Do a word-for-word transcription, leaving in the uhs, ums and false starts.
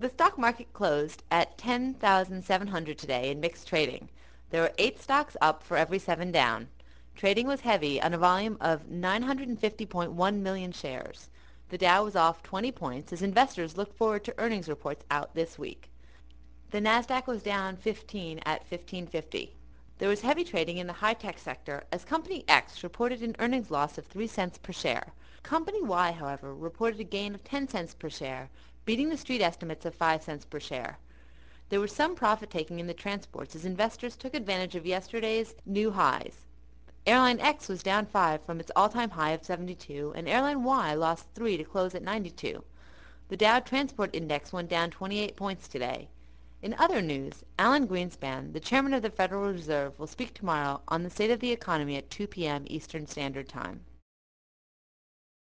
The stock market closed at ten thousand seven hundred today in mixed trading. There were eight stocks up for every seven down. Trading was heavy on a volume of nine hundred fifty point one million shares. The Dow was off twenty points as investors looked forward to earnings reports out this week. The Nasdaq was down fifteen at fifteen fifty. There was heavy trading in the high-tech sector as Company X reported an earnings loss of three cents per share. Company Y, however, reported a gain of ten cents per share, beating the street estimates of five cents per share. There was some profit-taking in the transports as investors took advantage of yesterday's new highs. Airline X was down five from its all-time high of seventy-two, and Airline Y lost three to close at ninety-two. The Dow Transport Index went down twenty-eight points today. In other news, Alan Greenspan, the chairman of the Federal Reserve, will speak tomorrow on the state of the economy at two p m Eastern Standard Time.